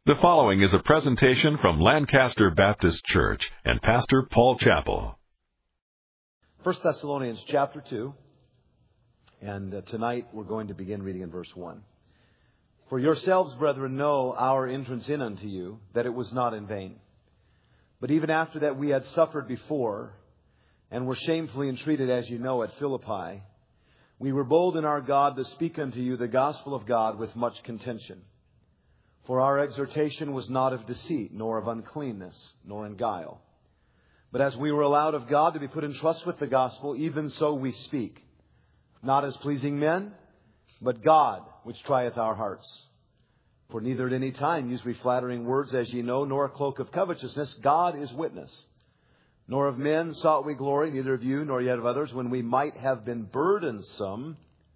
The following is a presentation from Lancaster Baptist Church and Pastor Paul Chappell. 1 Thessalonians chapter 2, and tonight we're going to begin reading in verse 1. For yourselves, brethren, know our entrance in unto you, that it was not in vain. But even after that we had suffered before, and were shamefully entreated, as you know, at Philippi, we were bold in our God to speak unto you the gospel of God with much contention. For our exhortation was not of deceit, nor of uncleanness, nor in guile. But as we were allowed of God to be put in trust with the gospel, even so we speak, not as pleasing men, but God, which trieth our hearts. For neither at any time use we flattering words, as ye know, nor a cloak of covetousness. God is witness. Nor of men sought we glory, neither of you, nor yet of others, when we may have been burdensome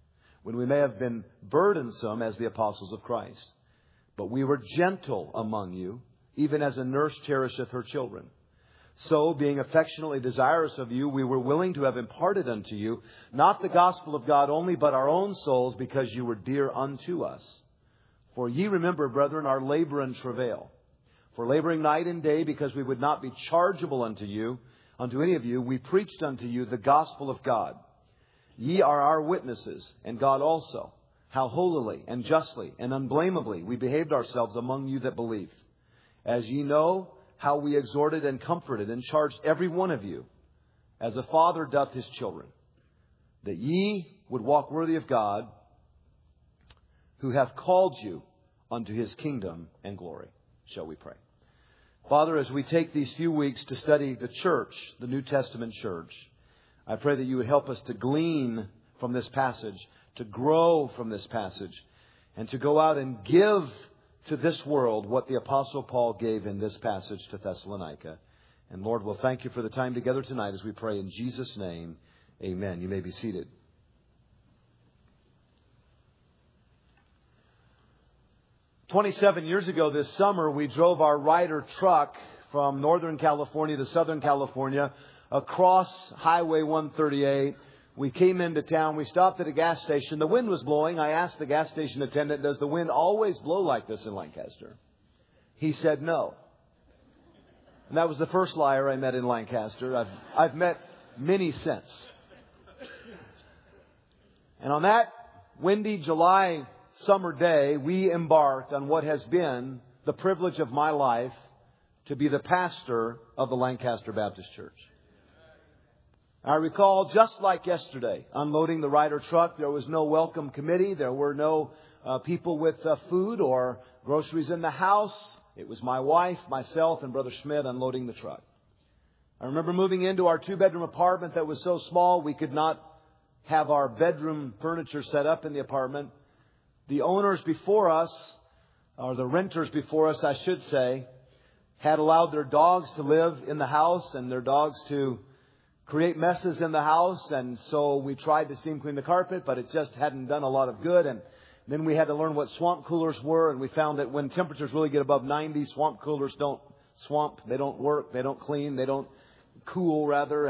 as the apostles of Christ. But we were gentle among you, even as a nurse cherisheth her children. So, being affectionately desirous of you, we were willing to have imparted unto you, not the gospel of God only, but our own souls, because you were dear unto us. For ye remember, brethren, our labor and travail. For laboring night and day, because we would not be chargeable unto any of you, we preached unto you the gospel of God. Ye are our witnesses, and God also, how holily and justly and unblameably we behaved ourselves among you that believe. As ye know, how we exhorted and comforted and charged every one of you, as a father doth his children, that ye would walk worthy of God, who hath called you unto his kingdom and glory. Shall we pray? Father, as we take these few weeks to study the church, the New Testament church, I pray that you would help us to glean from this passage, to grow from this passage, and to go out and give to this world what the Apostle Paul gave in this passage to Thessalonica. And Lord, we'll thank you for the time together tonight as we pray in Jesus' name. Amen. You may be seated. "27 years ago this summer, we drove our Ryder truck from Northern California to Southern California across Highway 138. We came into town. We stopped at a gas station. The wind was blowing. I asked the gas station attendant, does the wind always blow like this in Lancaster? He said no. And that was the first liar I met in Lancaster. I've met many since. And on that windy July summer day, we embarked on what has been the privilege of my life to be the pastor of the Lancaster Baptist Church. I recall, just like yesterday, unloading the Ryder truck. There was no welcome committee. There were no people with food or groceries in the house. It was my wife, myself, and Brother Schmidt unloading the truck. I remember moving into our 2-bedroom apartment that was so small we could not have our bedroom furniture set up in the apartment. The owners before us, or the renters before us, I should say, had allowed their dogs to live in the house and their dogs to create messes in the house. And so we tried to steam clean the carpet, but it just hadn't done a lot of good. And then we had to learn what swamp coolers were. And we found that when temperatures really get above 90, swamp coolers don't swamp. They don't work. They don't clean. They don't cool, rather.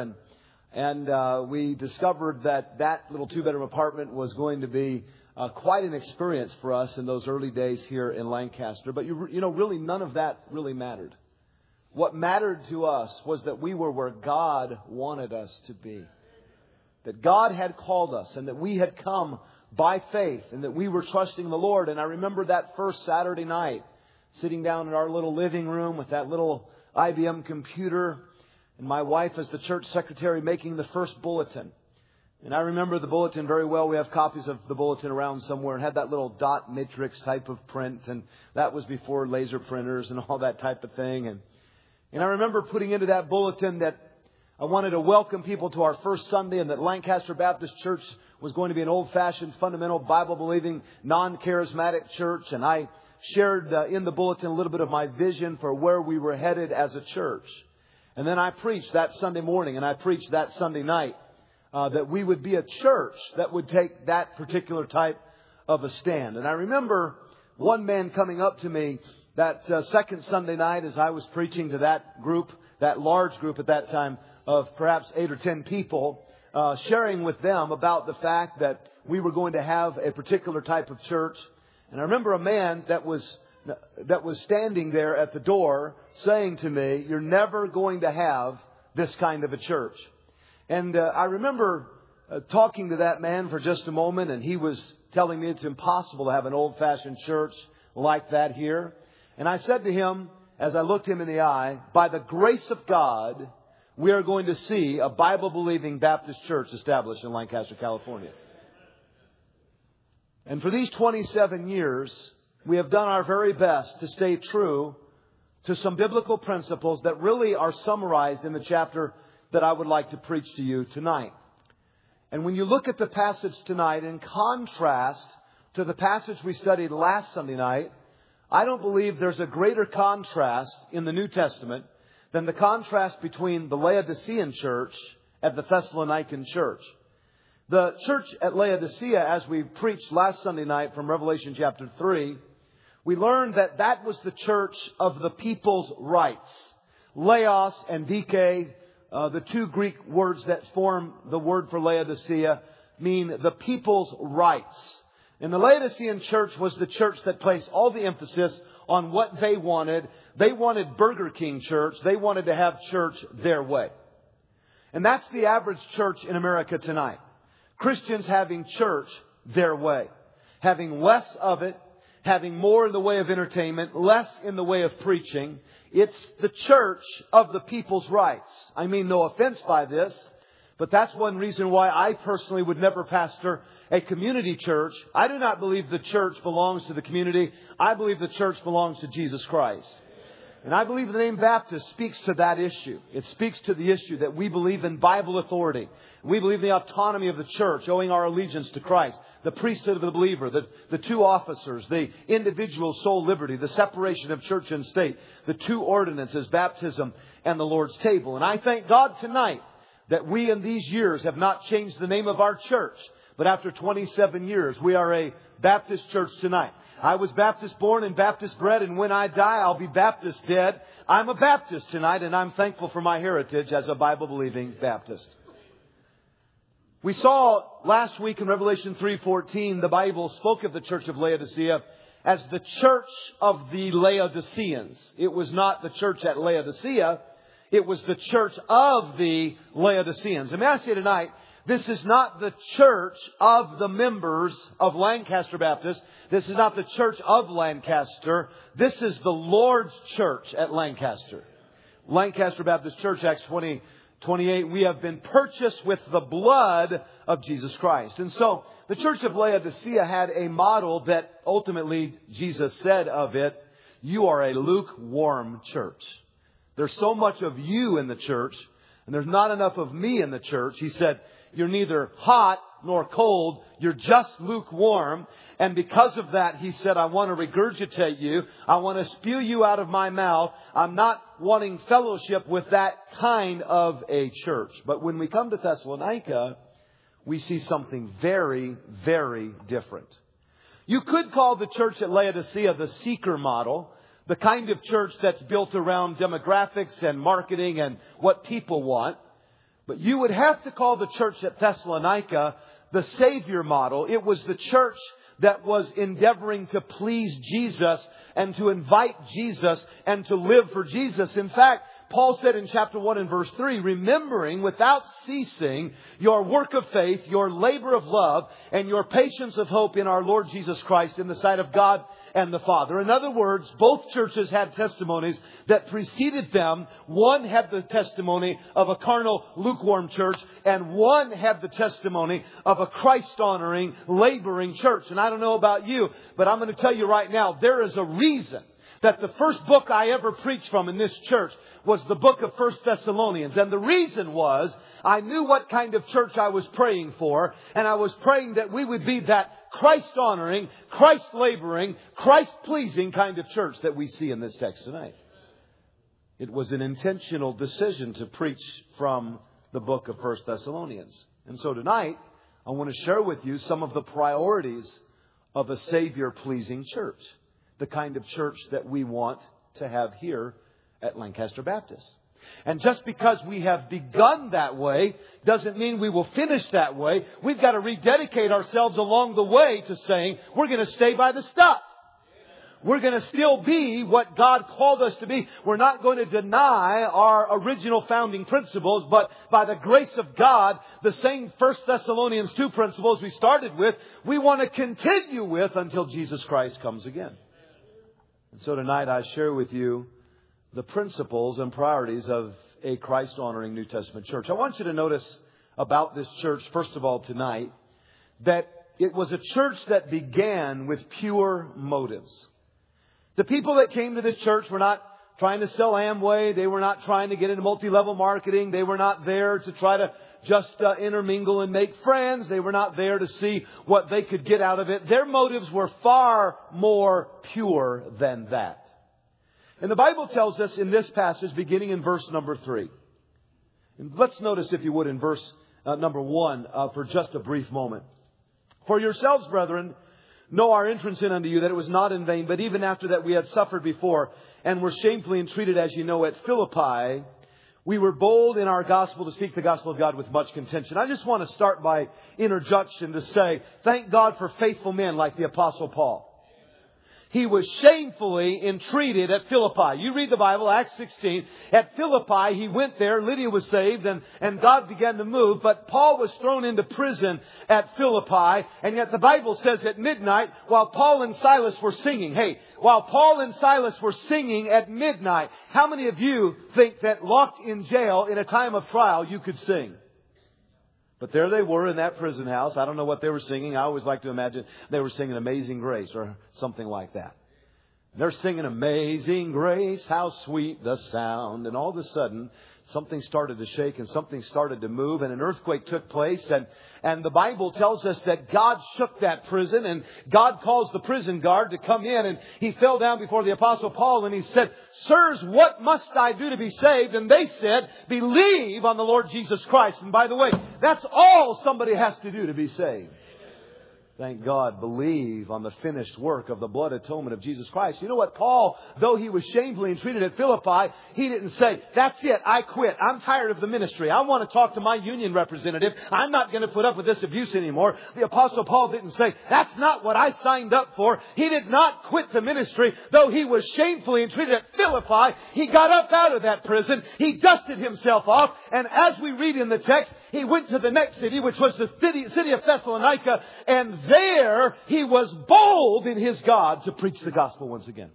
And we discovered that little 2-bedroom apartment was going to be quite an experience for us in those early days here in Lancaster. But you know, really none of that really mattered. What mattered to us was that we were where God wanted us to be. That God had called us and that we had come by faith and that we were trusting the Lord. And I remember that first Saturday night, sitting down in our little living room with that little IBM computer and my wife as the church secretary making the first bulletin. And I remember the bulletin very well. We have copies of the bulletin around somewhere, and had that little dot matrix type of print. And that was before laser printers and all that type of thing. And I remember putting into that bulletin that I wanted to welcome people to our first Sunday, and that Lancaster Baptist Church was going to be an old-fashioned, fundamental, Bible-believing, non-charismatic church. And I shared in the bulletin a little bit of my vision for where we were headed as a church. And then I preached that Sunday morning, and I preached that Sunday night, that we would be a church that would take that particular type of a stand. And I remember one man coming up to me that second Sunday night as I was preaching to that group, that large group at that time of perhaps 8 or 10 people, sharing with them about the fact that we were going to have a particular type of church. And I remember a man that was that was standing there at the door saying to me, "You're never going to have this kind of a church." And I remember talking to that man for just a moment, and he was telling me it's impossible to have an old-fashioned church like that here. And I said to him, as I looked him in the eye, by the grace of God, we are going to see a Bible-believing Baptist church established in Lancaster, California. And for these 27 years, we have done our very best to stay true to some biblical principles that really are summarized in the chapter that I would like to preach to you tonight. And when you look at the passage tonight in contrast to the passage we studied last Sunday night, I don't believe there's a greater contrast in the New Testament than the contrast between the Laodicean church and the Thessalonican church. The church at Laodicea, as we preached last Sunday night from Revelation chapter 3, we learned that that was the church of the people's rights. Laos and dike, the two Greek words that form the word for Laodicea, mean the people's rights. And the Laodicean church was the church that placed all the emphasis on what they wanted. They wanted Burger King church. They wanted to have church their way. And that's the average church in America tonight. Christians having church their way. Having less of it. Having more in the way of entertainment. Less in the way of preaching. It's the church of the people's rights. I mean no offense by this. But that's one reason why I personally would never pastor a community church. I do not believe the church belongs to the community. I believe the church belongs to Jesus Christ. And I believe the name Baptist speaks to that issue. It speaks to the issue that we believe in Bible authority. We believe in the autonomy of the church, owing our allegiance to Christ. The priesthood of the believer, the two officers, the individual soul liberty, the separation of church and state, the two ordinances, baptism and the Lord's table. And I thank God tonight that we in these years have not changed the name of our church. But after 27 years, we are a Baptist church tonight. I was Baptist born and Baptist bred, and when I die, I'll be Baptist dead. I'm a Baptist tonight, and I'm thankful for my heritage as a Bible-believing Baptist. We saw last week in Revelation 3:14, the Bible spoke of the church of Laodicea as the church of the Laodiceans. It was not the church at Laodicea. It was the church of the Laodiceans. And may I say tonight, this is not the church of the members of Lancaster Baptist. This is not the church of Lancaster. This is the Lord's church at Lancaster. Lancaster Baptist Church, Acts 20:28, we have been purchased with the blood of Jesus Christ. And so the church of Laodicea had a model that ultimately Jesus said of it, you are a lukewarm church. There's so much of you in the church, and there's not enough of me in the church. He said, you're neither hot nor cold. You're just lukewarm. And because of that, he said, I want to regurgitate you. I want to spew you out of my mouth. I'm not wanting fellowship with that kind of a church. But when we come to Thessalonica, we see something very, very different. You could call the church at Laodicea the seeker model. The kind of church that's built around demographics and marketing and what people want. But you would have to call the church at Thessalonica the Savior model. It was the church that was endeavoring to please Jesus and to invite Jesus and to live for Jesus. In fact, Paul said in chapter 1 and verse 3, remembering without ceasing your work of faith, your labor of love, and your patience of hope in our Lord Jesus Christ in the sight of God and the Father. In other words, both churches had testimonies that preceded them. One had the testimony of a carnal, lukewarm church, and one had the testimony of a Christ-honoring, laboring church. And I don't know about you, but I'm going to tell you right now, there is a reason that the first book I ever preached from in this church was the book of 1 Thessalonians. And the reason was I knew what kind of church I was praying for. And I was praying that we would be that Christ-honoring, Christ-laboring, Christ-pleasing kind of church that we see in this text tonight. It was an intentional decision to preach from the book of 1 Thessalonians. And so tonight, I want to share with you some of the priorities of a Savior-pleasing church. The kind of church that we want to have here at Lancaster Baptist. And just because we have begun that way doesn't mean we will finish that way. We've got to rededicate ourselves along the way to saying we're going to stay by the stuff. We're going to still be what God called us to be. We're not going to deny our original founding principles, but by the grace of God, the same 1 Thessalonians 2 principles we started with, we want to continue with until Jesus Christ comes again. And so tonight I share with you the principles and priorities of a Christ-honoring New Testament church. I want you to notice about this church, first of all, tonight, that it was a church that began with pure motives. The people that came to this church were not trying to sell Amway. They were not trying to get into multi-level marketing. They were not there to try to just intermingle and make friends. They were not there to see what they could get out of it. Their motives were far more pure than that. And the Bible tells us in this passage, beginning in verse number 3. And let's notice, if you would, in verse number 1 for just a brief moment. For yourselves, brethren, know our entrance in unto you, that it was not in vain, but even after that we had suffered before, and were shamefully entreated, as you know, at Philippi, we were bold in our gospel to speak the gospel of God with much contention. I just want to start by introduction to say, thank God for faithful men like the Apostle Paul. He was shamefully entreated at Philippi. You read the Bible, Acts 16. At Philippi, he went there. Lydia was saved and God began to move. But Paul was thrown into prison at Philippi. And yet the Bible says at midnight, while Paul and Silas were singing. Hey, while Paul and Silas were singing at midnight, how many of you think that locked in jail in a time of trial you could sing? But there they were in that prison house. I don't know what they were singing. I always like to imagine they were singing Amazing Grace or something like that. They're singing Amazing Grace, how sweet the sound. And all of a sudden, something started to shake and something started to move and an earthquake took place. And the Bible tells us that God shook that prison and God calls the prison guard to come in. And he fell down before the Apostle Paul and he said, Sirs, what must I do to be saved? And they said, believe on the Lord Jesus Christ. And by the way, that's all somebody has to do to be saved. Thank God, believe on the finished work of the blood atonement of Jesus Christ. You know what? Paul, though he was shamefully entreated at Philippi, he didn't say, that's it, I quit. I'm tired of the ministry. I want to talk to my union representative. I'm not going to put up with this abuse anymore. The Apostle Paul didn't say, that's not what I signed up for. He did not quit the ministry. Though he was shamefully entreated at Philippi, he got up out of that prison. He dusted himself off. And as we read in the text, he went to the next city, which was the city of Thessalonica, and there he was bold in his God to preach the gospel once again.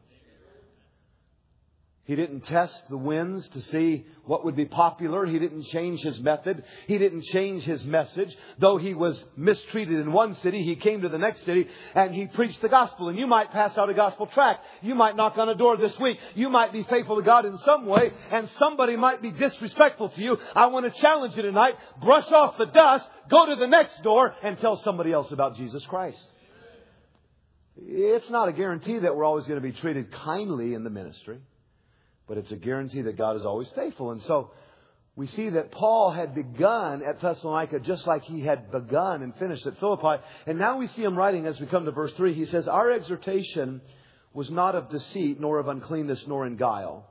He didn't test the winds to see what would be popular. He didn't change his method. He didn't change his message. Though he was mistreated in one city, he came to the next city and he preached the gospel. And you might pass out a gospel tract. You might knock on a door this week. You might be faithful to God in some way and somebody might be disrespectful to you. I want to challenge you tonight. Brush off the dust. Go to the next door and tell somebody else about Jesus Christ. It's not a guarantee that we're always going to be treated kindly in the ministry. But it's a guarantee that God is always faithful. And so we see that Paul had begun at Thessalonica just like he had begun and finished at Philippi. And now we see him writing as we come to verse 3. He says, our exhortation was not of deceit, nor of uncleanness, nor in guile.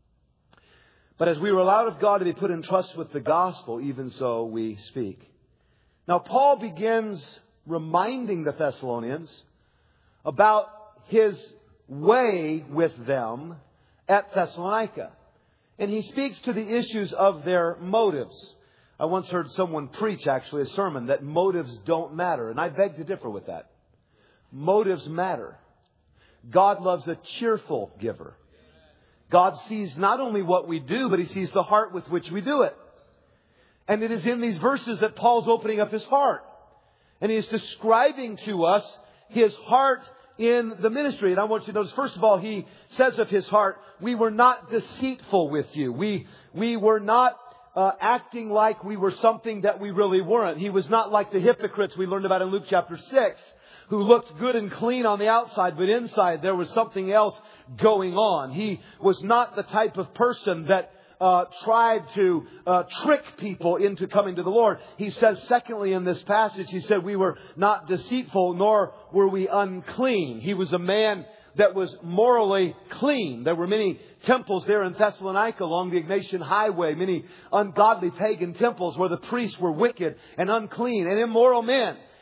But as we were allowed of God to be put in trust with the gospel, even so we speak. Now Paul begins reminding the Thessalonians about his way with them at Thessalonica. And he speaks to the issues of their motives. I once heard someone preach, actually, a sermon that motives don't matter. And I beg to differ with that. Motives matter. God loves a cheerful giver. God sees not only what we do, but He sees the heart with which we do it. And it is in these verses that Paul's opening up his heart. And he is describing to us his heart in the ministry. And I want you to notice, first of all, he says of his heart, we were not deceitful with you. We were not acting like we were something that we really weren't. He was not like the hypocrites we learned about in Luke chapter 6, who looked good and clean on the outside, but inside there was something else going on. He was not the type of person that tried to trick people into coming to the Lord. He says, secondly, in this passage, he said, we were not deceitful, nor were we unclean. He was a man that was morally clean. There were many temples there in Thessalonica along the Ignatian Highway, many ungodly pagan temples where the priests were wicked and unclean and immoral men.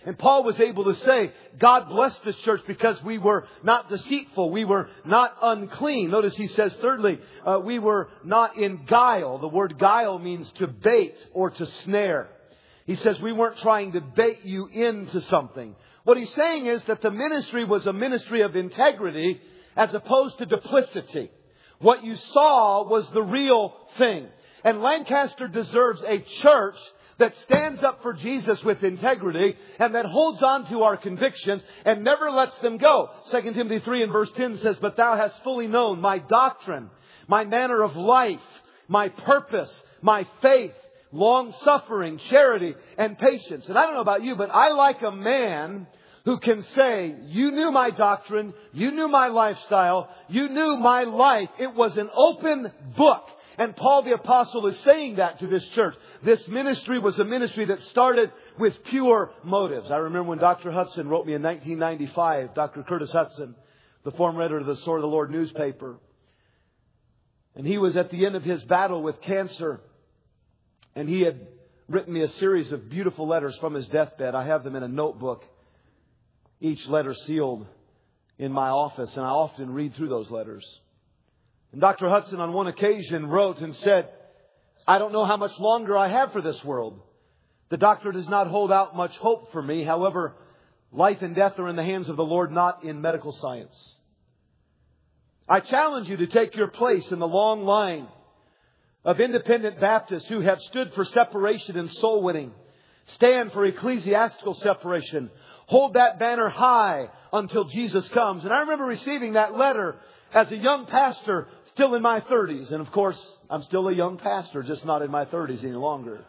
And Paul was able to say, God blessed this church because we were not deceitful. We were not unclean. Notice he says, thirdly, we were not in guile. The word guile means to bait or to snare. He says we weren't trying to bait you into something. What he's saying is that the ministry was a ministry of integrity as opposed to duplicity. What you saw was the real thing. And Lancaster deserves a church that stands up for Jesus with integrity and that holds on to our convictions and never lets them go. 2 Timothy 3 and verse 10 says, but thou hast fully known my doctrine, my manner of life, my purpose, my faith, long-suffering, charity, and patience. And I don't know about you, but I like a man who can say, you knew my doctrine, you knew my lifestyle, you knew my life. It was an open book. And Paul the Apostle is saying that to this church. This ministry was a ministry that started with pure motives. I remember when Dr. Hudson wrote me in 1995, Dr. Curtis Hudson, the former editor of the Sword of the Lord newspaper. And he was at the end of his battle with cancer. And he had written me a series of beautiful letters from his deathbed. I have them in a notebook, each letter sealed in my office. And I often read through those letters. And Dr. Hudson on one occasion wrote and said, I don't know how much longer I have for this world. The doctor does not hold out much hope for me. However, life and death are in the hands of the Lord, not in medical science. I challenge you to take your place in the long line of independent Baptists who have stood for separation and soul winning. Stand for ecclesiastical separation. Hold that banner high until Jesus comes. And I remember receiving that letter as a young pastor, still in my 30s. And of course, I'm still a young pastor, just not in my 30s any longer.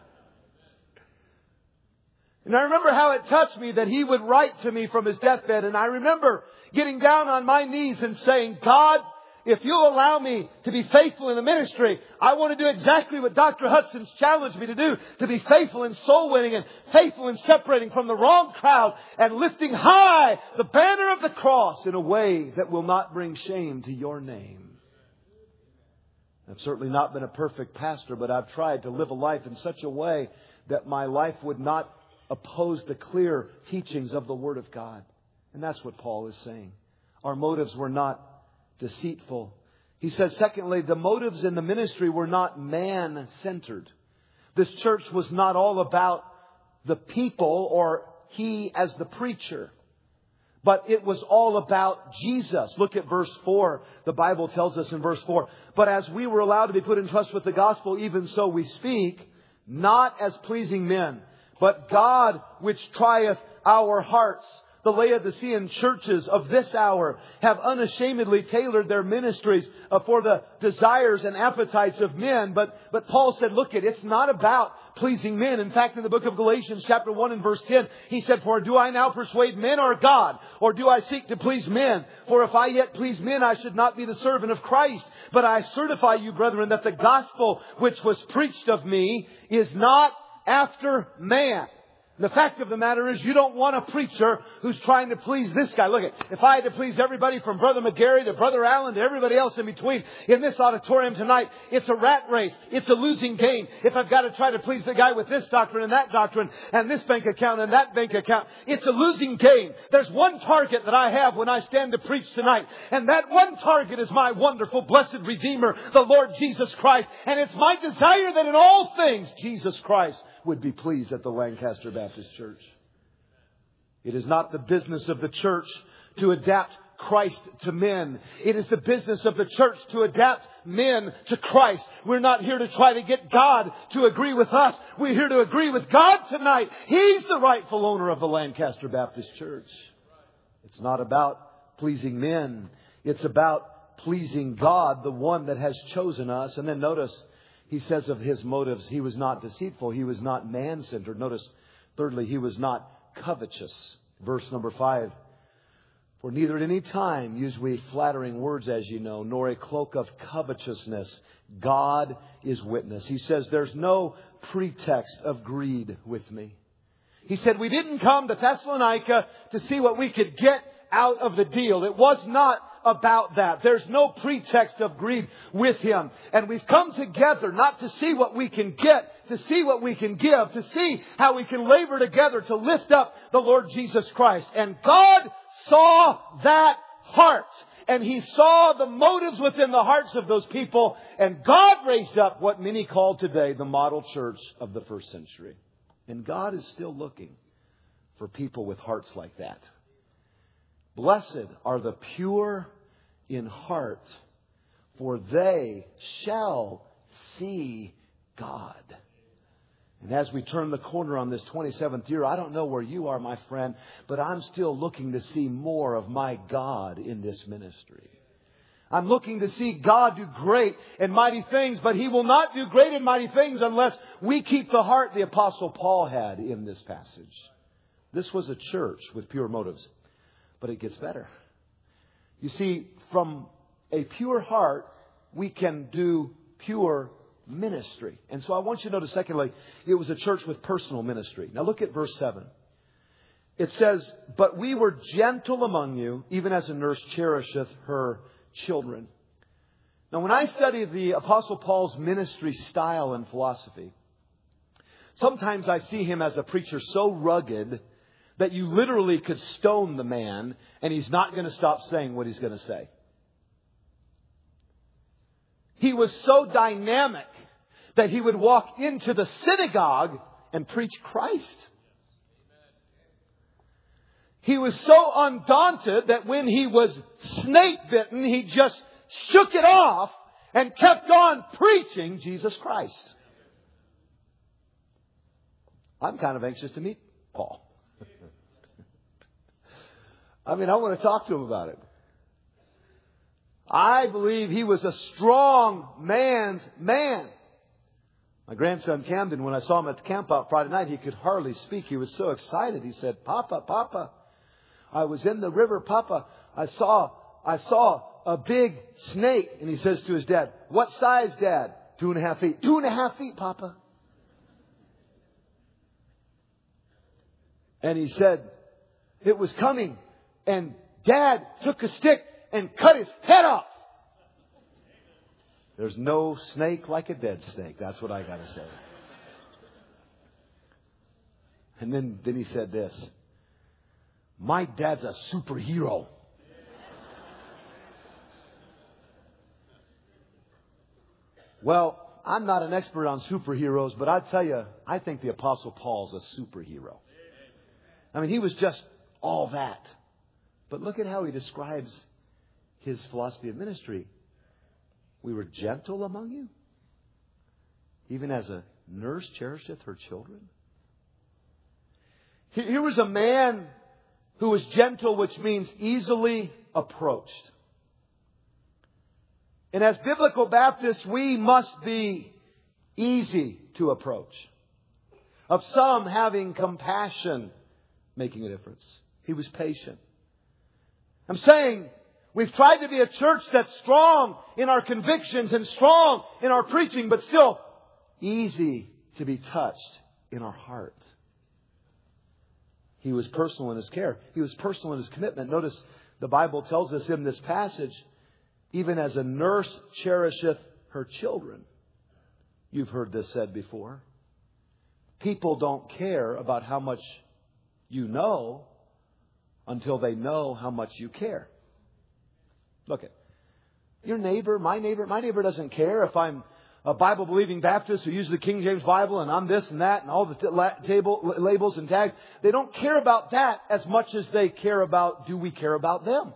And I remember how it touched me that he would write to me from his deathbed. And I remember getting down on my knees and saying, God, if you'll allow me to be faithful in the ministry, I want to do exactly what Dr. Hudson's challenged me to do, to be faithful in soul winning and faithful in separating from the wrong crowd and lifting high the banner of the cross in a way that will not bring shame to your name. I've certainly not been a perfect pastor, but I've tried to live a life in such a way that my life would not oppose the clear teachings of the Word of God. And that's what Paul is saying. Our motives were not deceitful. He says, secondly, the motives in the ministry were not man-centered. This church was not all about the people or he as the preacher. But it was all about Jesus. Look at verse 4. The Bible tells us in verse 4, but as we were allowed to be put in trust with the gospel, even so we speak, not as pleasing men, but God which trieth our hearts. The Laodicean churches of this hour have unashamedly tailored their ministries for the desires and appetites of men. But Paul said, look, it's not about pleasing men. In fact, in the book of Galatians chapter 1 and verse 10, he said, for do I now persuade men or God? Or do I seek to please men? For if I yet please men, I should not be the servant of Christ. But I certify you, brethren, that the gospel which was preached of me is not after man. The fact of the matter is you don't want a preacher who's trying to please this guy. Look, if I had to please everybody from Brother McGarry to Brother Allen to everybody else in between in this auditorium tonight, it's a rat race. It's a losing game. If I've got to try to please the guy with this doctrine and that doctrine and this bank account and that bank account, it's a losing game. There's one target that I have when I stand to preach tonight. And that one target is my wonderful, blessed Redeemer, the Lord Jesus Christ. And it's my desire that in all things, Jesus Christ would be pleased at the Lancaster Baptist Church. It is not the business of the church to adapt Christ to men. It is the business of the church to adapt men to Christ. We're not here to try to get God to agree with us. We're here to agree with God tonight. He's the rightful owner of the Lancaster Baptist Church. It's not about pleasing men. It's about pleasing God, the one that has chosen us. And then notice, he says of his motives, he was not deceitful. He was not man-centered. Notice, thirdly, he was not covetous. Verse number 5. For neither at any time use we flattering words, as you know, nor a cloak of covetousness. God is witness. He says there's no pretext of greed with me. He said we didn't come to Thessalonica to see what we could get out of the deal. It was not about that. There's no pretext of greed with Him. And we've come together not to see what we can get, to see what we can give, to see how we can labor together to lift up the Lord Jesus Christ. And God saw that heart. And He saw the motives within the hearts of those people. And God raised up what many call today the model church of the first century. And God is still looking for people with hearts like that. Blessed are the pure in heart, for they shall see God. And as we turn the corner on this 27th year, I don't know where you are, my friend, but I'm still looking to see more of my God in this ministry. I'm looking to see God do great and mighty things, but He will not do great and mighty things unless we keep the heart the Apostle Paul had in this passage. This was a church with pure motives, but it gets better. You see, from a pure heart, we can do pure ministry. And so I want you to notice, secondly, it was a church with personal ministry. Now look at verse 7. It says, "But we were gentle among you, even as a nurse cherisheth her children." Now when I study the Apostle Paul's ministry style and philosophy, sometimes I see him as a preacher so rugged that you literally could stone the man and he's not going to stop saying what he's going to say. He was so dynamic that he would walk into the synagogue and preach Christ. He was so undaunted that when he was snake bitten, he just shook it off and kept on preaching Jesus Christ. I'm kind of anxious to meet Paul. I want to talk to him about it. I believe he was a strong man's man. My grandson Camden, when I saw him at the camp out Friday night, he could hardly speak. He was so excited. He said, Papa, I was in the river, Papa. I saw a big snake. And he says to his dad, "What size, Dad?" 2.5 feet. 2.5 feet, Papa. And he said, it was coming. And Dad took a stick and cut his head off. There's no snake like a dead snake. That's what I got to say. And then he said this. My dad's a superhero. Well, I'm not an expert on superheroes, but I tell you, I think the Apostle Paul's a superhero. He was just all that. But look at how he describes his philosophy of ministry. We were gentle among you, even as a nurse cherisheth her children. Here was a man who was gentle, which means easily approached. And as biblical Baptists, we must be easy to approach. Of some having compassion, making a difference. He was patient. I'm saying we've tried to be a church that's strong in our convictions and strong in our preaching, but still easy to be touched in our heart. He was personal in his care. He was personal in his commitment. Notice the Bible tells us in this passage, even as a nurse cherisheth her children. You've heard this said before. People don't care about how much you know until they know how much you care. Look at your neighbor, my neighbor doesn't care if I'm a Bible-believing Baptist who uses the King James Bible and I'm this and that and all the labels and tags. They don't care about that as much as they care about, do we care about them?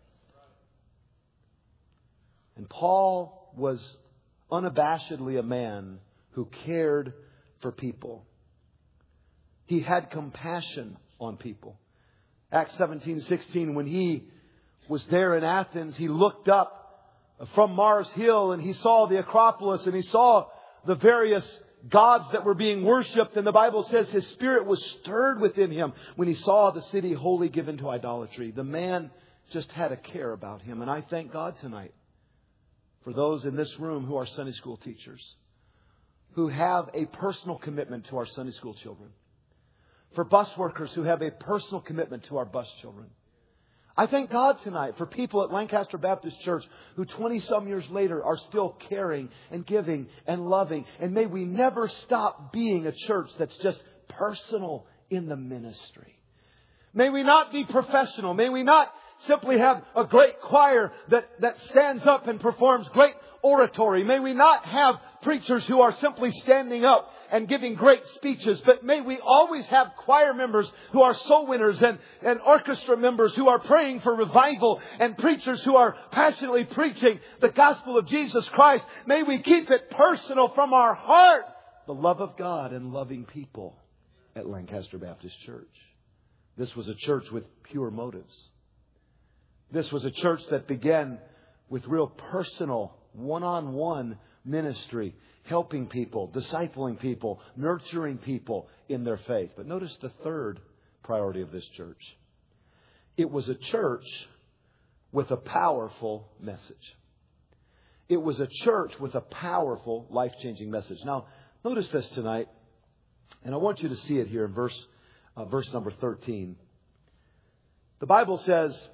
And Paul was unabashedly a man who cared for people. He had compassion on people. Acts 17:16, when he was there in Athens, he looked up from Mars Hill and he saw the Acropolis and he saw the various gods that were being worshipped. And the Bible says his spirit was stirred within him when he saw the city wholly given to idolatry. The man just had a care about him. And I thank God tonight for those in this room who are Sunday school teachers, who have a personal commitment to our Sunday school children. For bus workers who have a personal commitment to our bus children. I thank God tonight for people at Lancaster Baptist Church who 20-some years later are still caring and giving and loving. And may we never stop being a church that's just personal in the ministry. May we not be professional. May we not simply have a great choir that stands up and performs great oratory. May we not have preachers who are simply standing up and giving great speeches. But may we always have choir members who are soul winners and orchestra members who are praying for revival and preachers who are passionately preaching the gospel of Jesus Christ. May we keep it personal from our heart. The love of God and loving people at Lancaster Baptist Church. This was a church with pure motives. This was a church that began with real personal, one-on-one ministry, helping people, discipling people, nurturing people in their faith. But notice the third priority of this church. It was a church with a powerful message. It was a church with a powerful, life-changing message. Now, notice this tonight, and I want you to see it here in verse number 13. The Bible says,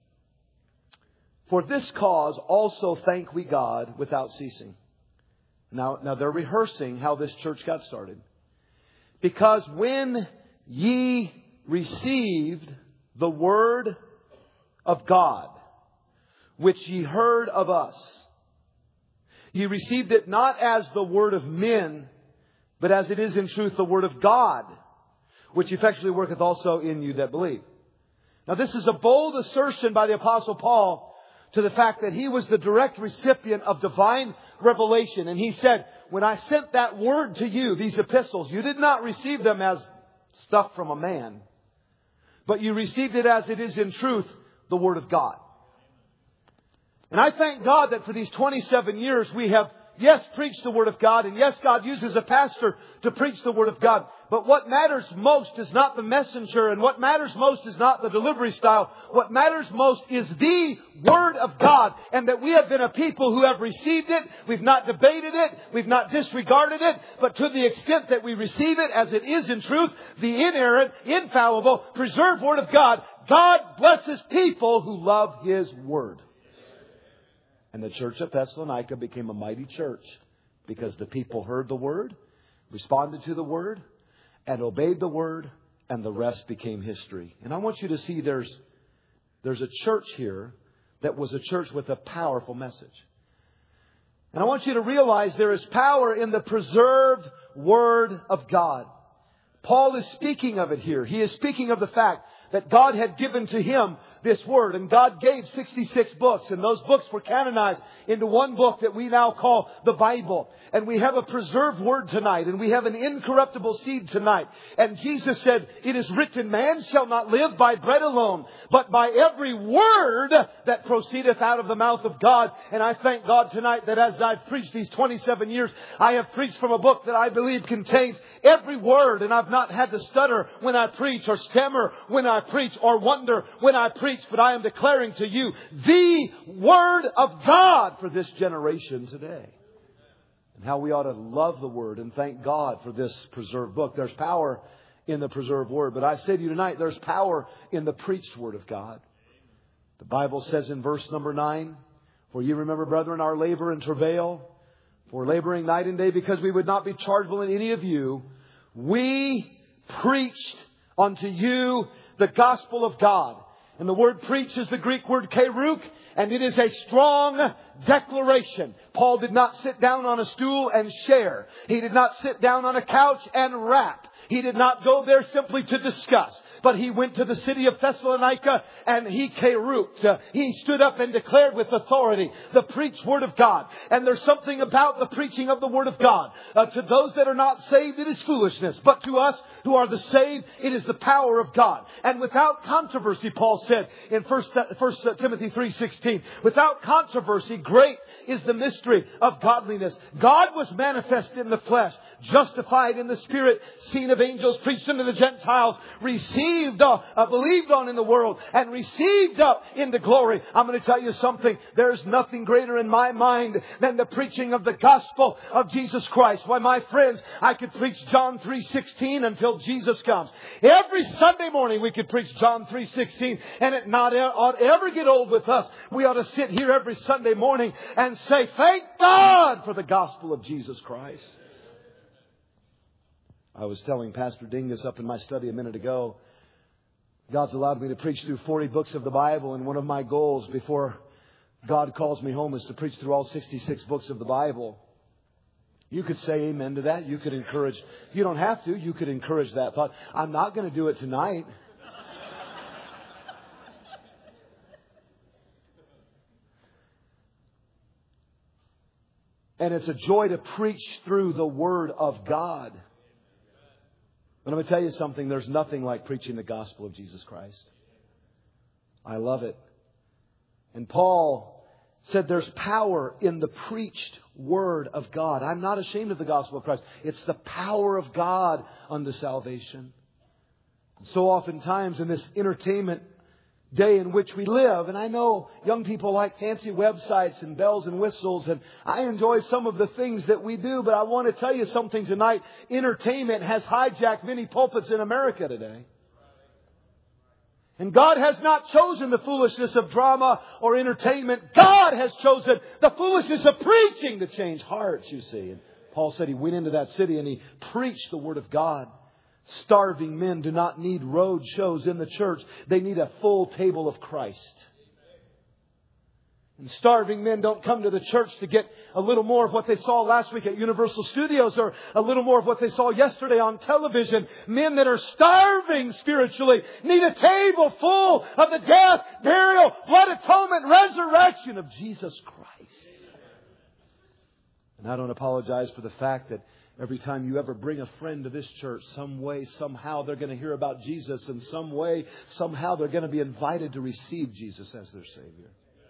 "For this cause also thank we God without ceasing." Now they're rehearsing how this church got started. "Because when ye received the word of God, which ye heard of us, ye received it not as the word of men, but as it is in truth the word of God, which effectually worketh also in you that believe." Now this is a bold assertion by the Apostle Paul to the fact that he was the direct recipient of divine revelation. And he said, when I sent that word to you, these epistles, you did not receive them as stuff from a man, but you received it as it is in truth, the word of God. And I thank God that for these 27 years we have, yes, preached the word of God. And yes, God uses a pastor to preach the word of God. But what matters most is not the messenger, and what matters most is not the delivery style. What matters most is the Word of God. And that we have been a people who have received it. We've not debated it. We've not disregarded it. But to the extent that we receive it as it is in truth, the inerrant, infallible, preserved Word of God, God blesses people who love His Word. And the church of Thessalonica became a mighty church because the people heard the Word, responded to the Word, and obeyed the word, and the rest became history. And I want you to see there's a church here that was a church with a powerful message. And I want you to realize there is power in the preserved Word of God. Paul is speaking of it here. He is speaking of the fact that God had given to him this Word. And God gave 66 books. And those books were canonized into one book that we now call the Bible. And we have a preserved Word tonight. And we have an incorruptible seed tonight. And Jesus said, "It is written, man shall not live by bread alone, but by every word that proceedeth out of the mouth of God." And I thank God tonight that as I've preached these 27 years, I have preached from a book that I believe contains every word. And I've not had to stutter when I preach, or stammer when I preach, or wonder when I preach. But I am declaring to you the Word of God for this generation today. And how we ought to love the Word and thank God for this preserved book. There's power in the preserved Word. But I say to you tonight, there's power in the preached Word of God. The Bible says in verse number 9, "For ye remember, brethren, our labor and travail, for laboring night and day, because we would not be chargeable in any of you, we preached unto you the gospel of God." And the word preach is the Greek word keruk, and it is a strong declaration. Paul did not sit down on a stool and share. He did not sit down on a couch and rap. He did not go there simply to discuss. But he went to the city of Thessalonica and he keruked. He stood up and declared with authority the preached Word of God. And there's something about the preaching of the Word of God. To those that are not saved, it is foolishness. But to us who are the saved, it is the power of God. And without controversy, Paul said in 1 Timothy 3:16, without controversy, great is the mystery of godliness. God was manifest in the flesh, justified in the Spirit, seen of angels, preached unto the Gentiles, believed on in the world, and received up into glory. I'm going to tell you something. There's nothing greater in my mind than the preaching of the gospel of Jesus Christ. Why, my friends, I could preach John 3:16 until until Jesus comes. Every Sunday morning we could preach John 3:16, and it not ought ever get old with us. We ought to sit here every Sunday morning and say, thank God for the gospel of Jesus Christ. I was telling Pastor Dingus up in my study a minute ago, God's allowed me to preach through 40 books of the Bible, and one of my goals before God calls me home is to preach through all 66 books of the Bible. You could say amen to that. You could encourage. You don't have to. You could encourage that thought. I'm not going to do it tonight. And it's a joy to preach through the Word of God. But I'm going to tell you something. There's nothing like preaching the gospel of Jesus Christ. I love it. And Paul said there's power in the preached Word of God. I'm not ashamed of the gospel of Christ. It's the power of God unto salvation. So oftentimes in this entertainment day in which we live, and I know young people like fancy websites and bells and whistles, and I enjoy some of the things that we do, but I want to tell you something tonight. Entertainment has hijacked many pulpits in America today. And God has not chosen the foolishness of drama or entertainment. God has chosen the foolishness of preaching to change hearts, you see. And Paul said he went into that city and he preached the Word of God. Starving men do not need road shows in the church. They need a full table of Christ. And starving men don't come to the church to get a little more of what they saw last week at Universal Studios or a little more of what they saw yesterday on television. Men that are starving spiritually need a table full of the death, burial, blood atonement, resurrection of Jesus Christ. And I don't apologize for the fact that every time you ever bring a friend to this church, some way, somehow they're going to hear about Jesus, and some way, somehow they're going to be invited to receive Jesus as their Savior.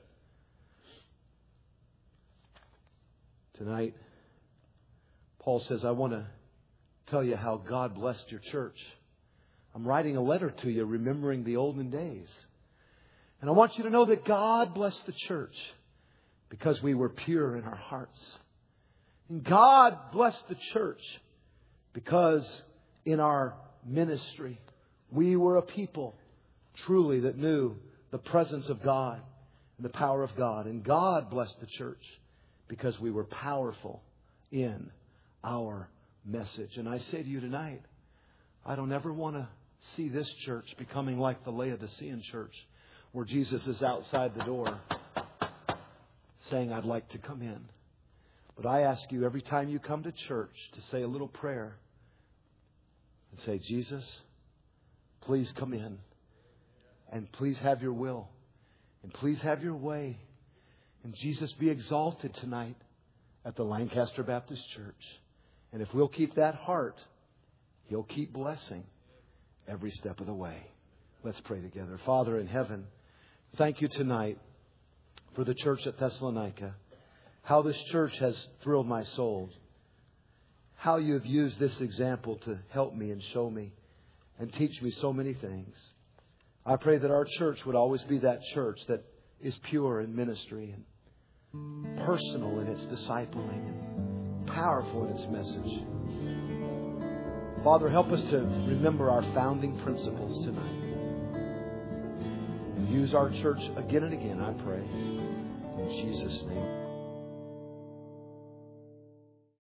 Tonight, Paul says, I want to tell you how God blessed your church. I'm writing a letter to you remembering the olden days. And I want you to know that God blessed the church because we were pure in our hearts. And God blessed the church because in our ministry, we were a people truly that knew the presence of God and the power of God. And God blessed the church because we were powerful in our message. And I say to you tonight, I don't ever want to see this church becoming like the Laodicean church, where Jesus is outside the door saying, I'd like to come in. But I ask you every time you come to church to say a little prayer and say, Jesus, please come in and please have your will and please have your way. And Jesus be exalted tonight at the Lancaster Baptist Church. And if we'll keep that heart, He'll keep blessing every step of the way. Let's pray together. Father in heaven, thank you tonight for the church at Thessalonica. How this church has thrilled my soul. How you have used this example to help me and show me and teach me so many things. I pray that our church would always be that church that is pure in ministry and personal in its discipling and powerful in its message. Father, help us to remember our founding principles tonight. And use our church again and again, I pray. In Jesus' name.